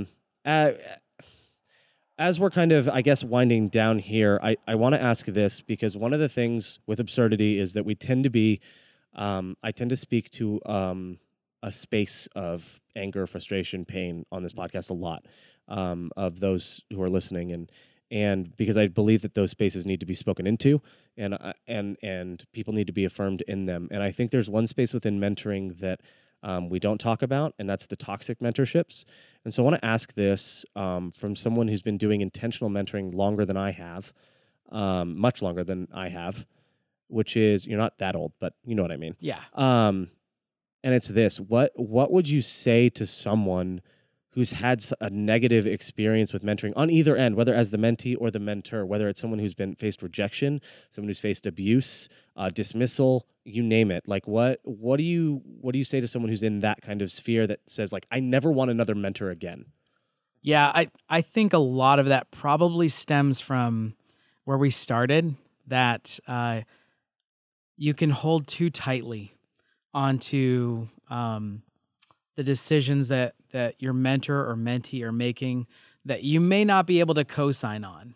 as we're kind of, I guess, winding down here, I want to ask this, because one of the things with Absurdity is that we tend to be, I tend to speak to a space of anger, frustration, pain on this podcast a lot, of those who are listening, and because I believe that those spaces need to be spoken into, and people need to be affirmed in them. And I think there's one space within mentoring that we don't talk about, and that's the toxic mentorships. And so I want to ask this from someone who's been doing intentional mentoring longer than I have, much longer than I have, which is, you're not that old, but you know what I mean. Yeah. And it's this: what would you say to someone who's had a negative experience with mentoring on either end, whether as the mentee or the mentor, whether it's someone who's been faced rejection, someone who's faced abuse, dismissal, you name it? Like, what do you say to someone who's in that kind of sphere that says, like, I never want another mentor again? Yeah, I think a lot of that probably stems from where we started, that you can hold too tightly onto the decisions that your mentor or mentee are making that you may not be able to co-sign on.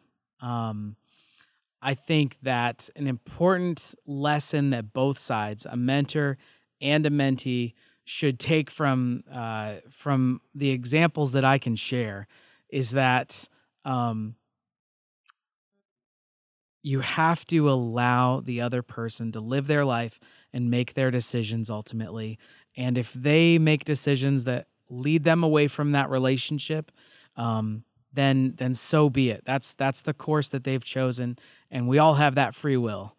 I think that an important lesson that both sides, a mentor and a mentee, should take from the examples that I can share is that you have to allow the other person to live their life and make their decisions ultimately. And if they make decisions that lead them away from that relationship, then so be it. That's the course that they've chosen, and we all have that free will.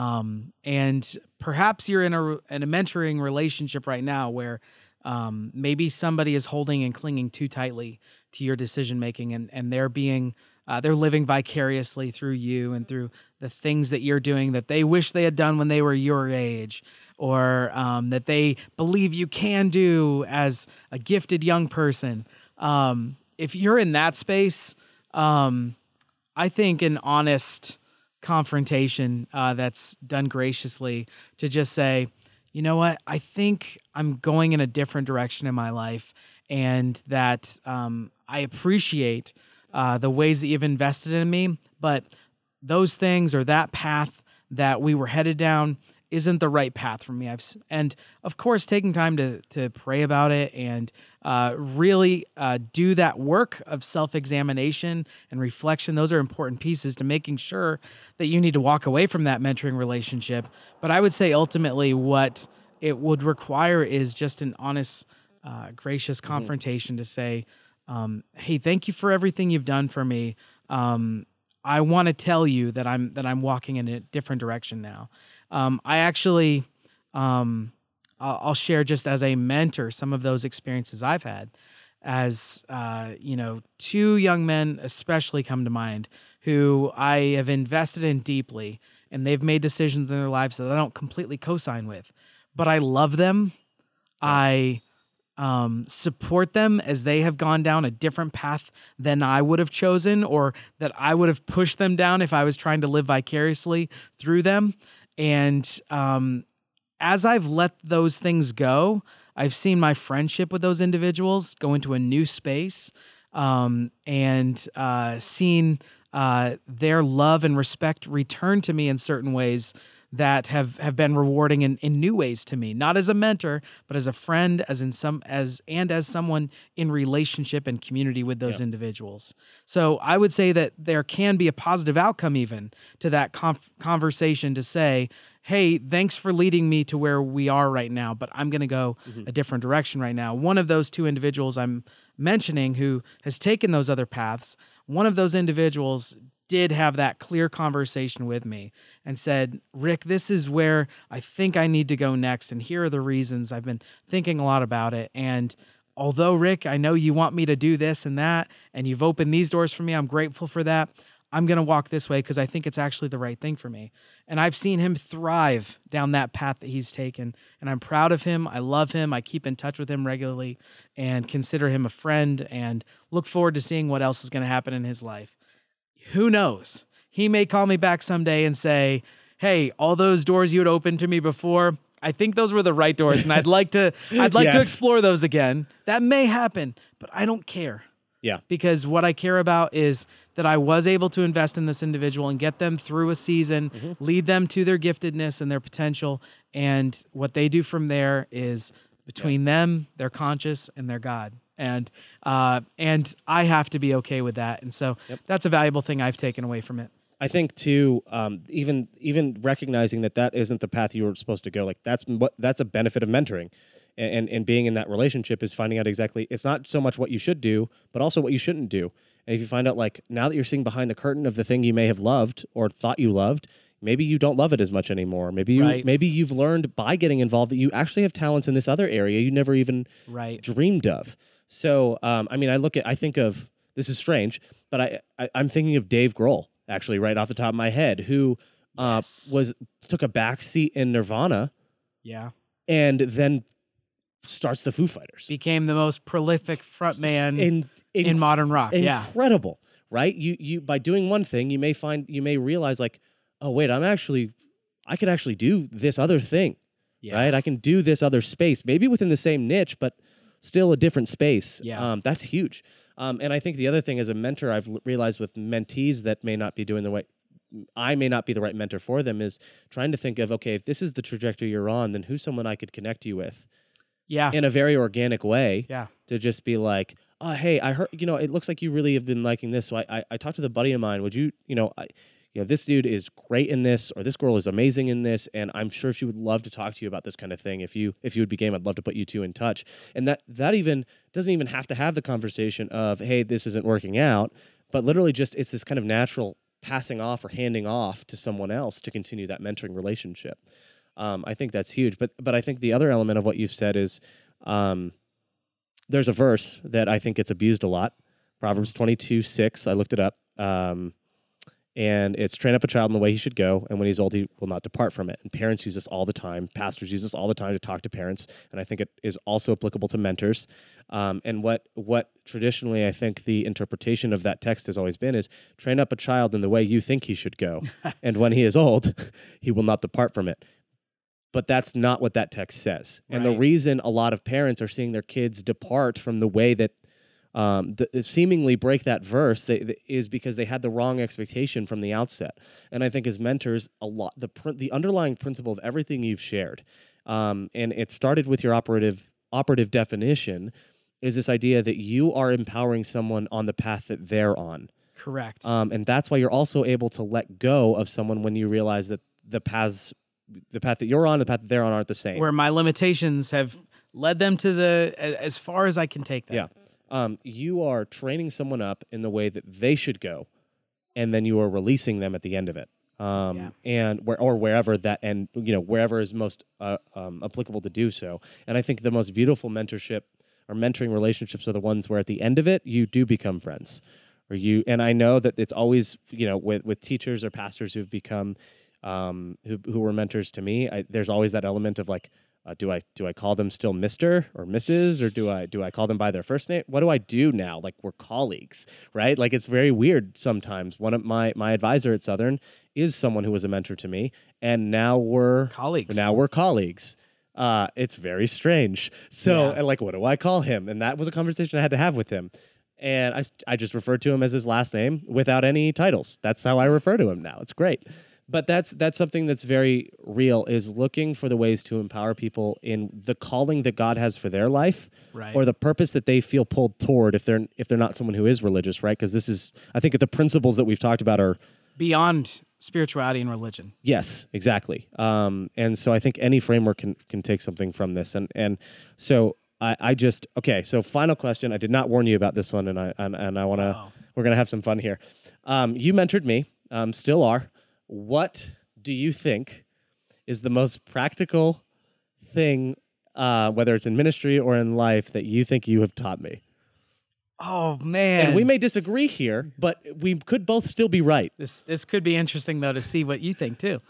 And perhaps you're in a mentoring relationship right now where maybe somebody is holding and clinging too tightly to your decision making, and they're living vicariously through you and through the things that you're doing that they wish they had done when they were your age, or that they believe you can do as a gifted young person. If you're in that space, I think an honest confrontation that's done graciously to just say, you know what, I think I'm going in a different direction in my life, and that I appreciate the ways that you've invested in me, but those things or that path that we were headed down isn't the right path for me. And of course, taking time to pray about it and really do that work of self-examination and reflection. Those are important pieces to making sure that you need to walk away from that mentoring relationship. But I would say ultimately what it would require is just an honest, gracious confrontation to say, hey, thank you for everything you've done for me. I want to tell you that I'm walking in a different direction now. I actually, I'll share just as a mentor some of those experiences I've had. As two young men especially come to mind who I have invested in deeply, and they've made decisions in their lives that I don't completely co-sign with, but I love them. Yeah. I support them as they have gone down a different path than I would have chosen, or that I would have pushed them down if I was trying to live vicariously through them. And as I've let those things go, I've seen my friendship with those individuals go into a new space, and seen their love and respect return to me in certain ways that have been rewarding in new ways to me, not as a mentor, but as a friend, as someone in relationship and community with those individuals. So I would say that there can be a positive outcome even to that conversation to say, hey, thanks for leading me to where we are right now, but I'm going to go a different direction right now. One of those two individuals I'm mentioning who has taken those other paths, one of those individuals did have that clear conversation with me and said, Rick, this is where I think I need to go next, and here are the reasons. I've been thinking a lot about it, and although, Rick, I know you want me to do this and that, and you've opened these doors for me, I'm grateful for that. I'm going to walk this way because I think it's actually the right thing for me. And I've seen him thrive down that path that he's taken, and I'm proud of him. I love him. I keep in touch with him regularly and consider him a friend and look forward to seeing what else is going to happen in his life. Who knows? He may call me back someday and say, hey, all those doors you had opened to me before, I think those were the right doors, and I'd like to explore those again. That may happen, but I don't care. Yeah. Because what I care about is that I was able to invest in this individual and get them through a season, lead them to their giftedness and their potential, and what they do from there is between them, their conscience, and their God. And I have to be okay with that. And so that's a valuable thing I've taken away from it. I think too, even recognizing that isn't the path you were supposed to go. Like that's a benefit of mentoring, and being in that relationship is finding out exactly. It's not so much what you should do, but also what you shouldn't do. And if you find out, like, now that you're seeing behind the curtain of the thing you may have loved or thought you loved, maybe you don't love it as much anymore. Maybe you've learned by getting involved that you actually have talents in this other area you never even dreamed of. So, I think of, this is strange, but I'm thinking of Dave Grohl, actually, right off the top of my head, who took a backseat in Nirvana, and then starts the Foo Fighters. Became the most prolific frontman in modern rock. Incredible, right? You by doing one thing, you may realize, like, oh wait, I could actually do this other thing, right? I can do this other space, maybe within the same niche, but still a different space. That's huge. And I think the other thing as a mentor, I've realized with mentees that may not be doing the way, I may not be the right mentor for them, is trying to think of, okay, if this is the trajectory you're on, then who's someone I could connect you with Yeah. in a very organic way Yeah. to just be like, oh, hey, I heard, it looks like you really have been liking this. So I talked to the buddy of mine. Would you, this dude is great in this, or this girl is amazing in this, and I'm sure she would love to talk to you about this kind of thing. If you would be game, I'd love to put you two in touch. And that even doesn't even have to have the conversation of, hey, this isn't working out, but literally just it's this kind of natural passing off or handing off to someone else to continue that mentoring relationship. I think that's huge. But I think the other element of what you've said is there's a verse that I think gets abused a lot. Proverbs 22:6. I looked it up. And it's train up a child in the way he should go, and when he's old, he will not depart from it. And parents use this all the time. Pastors use this all the time to talk to parents, and I think it is also applicable to mentors. And what traditionally I think the interpretation of that text has always been is train up a child in the way you think he should go, and when he is old, he will not depart from it. But that's not what that text says. And the reason a lot of parents are seeing their kids depart from the way that seemingly break that verse is because they had the wrong expectation from the outset. And I think as mentors, a lot the underlying principle of everything you've shared, and it started with your operative definition, is this idea that you are empowering someone on the path that they're on. Correct. And that's why you're also able to let go of someone when you realize that the path that you're on, the path that they're on aren't the same. Where my limitations have led them to as far as I can take them. Yeah. You are training someone up in the way that they should go, and then you are releasing them at the end of it. And wherever that end, wherever is most applicable to do so. And I think the most beautiful mentorship or mentoring relationships are the ones where at the end of it, you do become friends. And I know that it's always, with teachers or pastors who've become, who were mentors to me, there's always that element of like, do I call them still Mr. or Mrs. or do I call them by their first name? What do I do now? Like, we're colleagues, right? Like, it's very weird sometimes. One of my advisor at Southern is someone who was a mentor to me, and now we're colleagues. It's very strange. So, and like, what do I call him? And that was a conversation I had to have with him. And I just referred to him as his last name without any titles. That's how I refer to him now. It's great. But that's something that's very real, is looking for the ways to empower people in the calling that God has for their life, or the purpose that they feel pulled toward if they're not someone who is religious, right? Because this is, I think, the principles that we've talked about are beyond spirituality and religion. Yes, exactly. And so I think any framework can take something from this, and so I just okay. So final question. I did not warn you about this one, and I want to. We're gonna have some fun here. You mentored me, still are. What do you think is the most practical thing, whether it's in ministry or in life, that you think you have taught me? Oh, man. And we may disagree here, but we could both still be right. This could be interesting, though, to see what you think, too.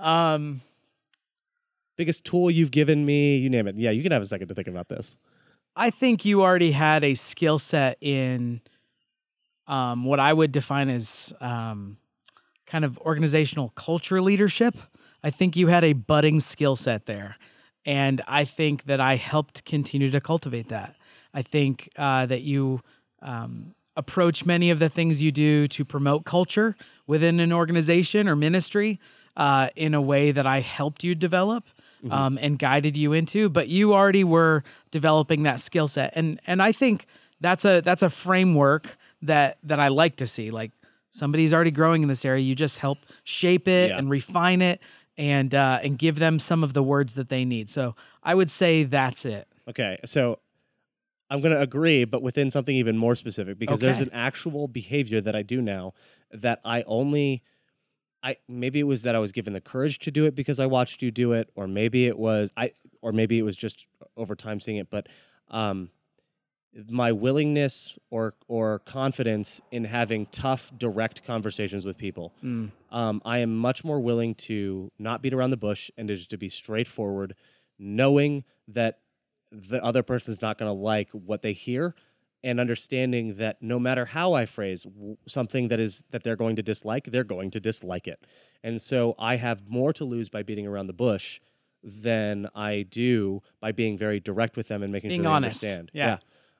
Biggest tool you've given me, you name it. Yeah, you can have a second to think about this. I think you already had a skill set in what I would define as kind of organizational culture leadership. I think you had a budding skill set there. And I think that I helped continue to cultivate that. I think that you approach many of the things you do to promote culture within an organization or ministry in a way that I helped you develop and guided you into. But you already were developing that skill set. And I think that's a framework that I like to see. Like, somebody's already growing in this area. You just help shape it and refine it and give them some of the words that they need. So I would say that's it. Okay. So I'm going to agree, but within something even more specific, because there's an actual behavior that I do now that maybe it was that I was given the courage to do it because I watched you do it, or maybe it was just over time seeing it, but my willingness or confidence in having tough, direct conversations with people. I am much more willing to not beat around the bush and to be straightforward, knowing that the other person's not going to like what they hear, and understanding that no matter how I phrase something that they're going to dislike, they're going to dislike it. And so I have more to lose by beating around the bush than I do by being very direct with them and making sure they honest. understand. Yeah.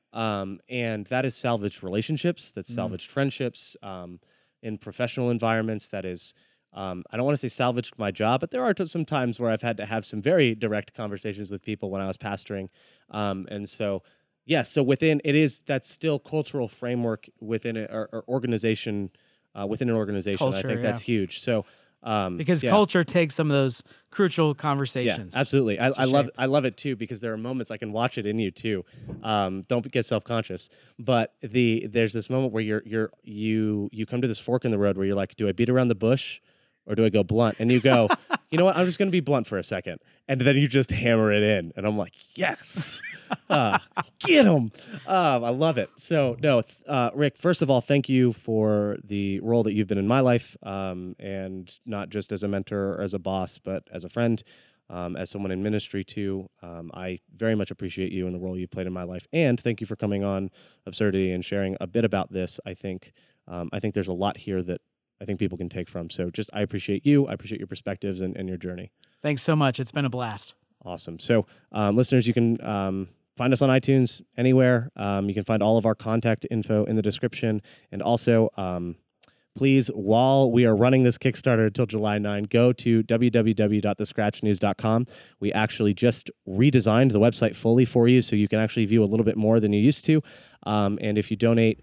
And that is salvaged relationships, that's salvaged friendships, in professional environments. That is, I don't want to say salvaged my job, but there are some times where I've had to have some very direct conversations with people when I was pastoring. And so, yes, so that's still cultural framework within or organization, within an organization. Culture, I think that's huge. So, because culture takes some of those crucial conversations. Yeah, absolutely. I love it too, because there are moments I can watch it in you too. Don't get self-conscious, but there's this moment where you come to this fork in the road where you're like, do I beat around the bush or do I go blunt? And you go, you know what? I'm just going to be blunt for a second. And then you just hammer it in. And I'm like, yes, get him. I love it. So no, Rick, first of all, thank you for the role that you've been in my life, and not just as a mentor or as a boss, but as a friend, as someone in ministry too. I very much appreciate you and the role you've played in my life. And thank you for coming on Absurdity and sharing a bit about this. I think there's a lot here that I think people can take from. So I appreciate you. I appreciate your perspectives and your journey. Thanks so much. It's been a blast. Awesome. So listeners, you can find us on iTunes, anywhere. You can find all of our contact info in the description. And also, please, while we are running this Kickstarter until July 9, go to www.thescratchnews.com. We actually just redesigned the website fully for you, so you can actually view a little bit more than you used to. And if you donate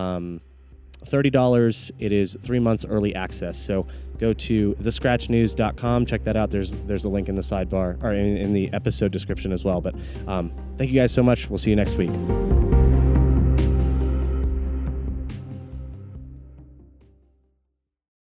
$30, it is 3 months early access. So go to thescratchnews.com. Check that out. There's a link in the sidebar or in the episode description as well. But thank you guys so much. We'll see you next week.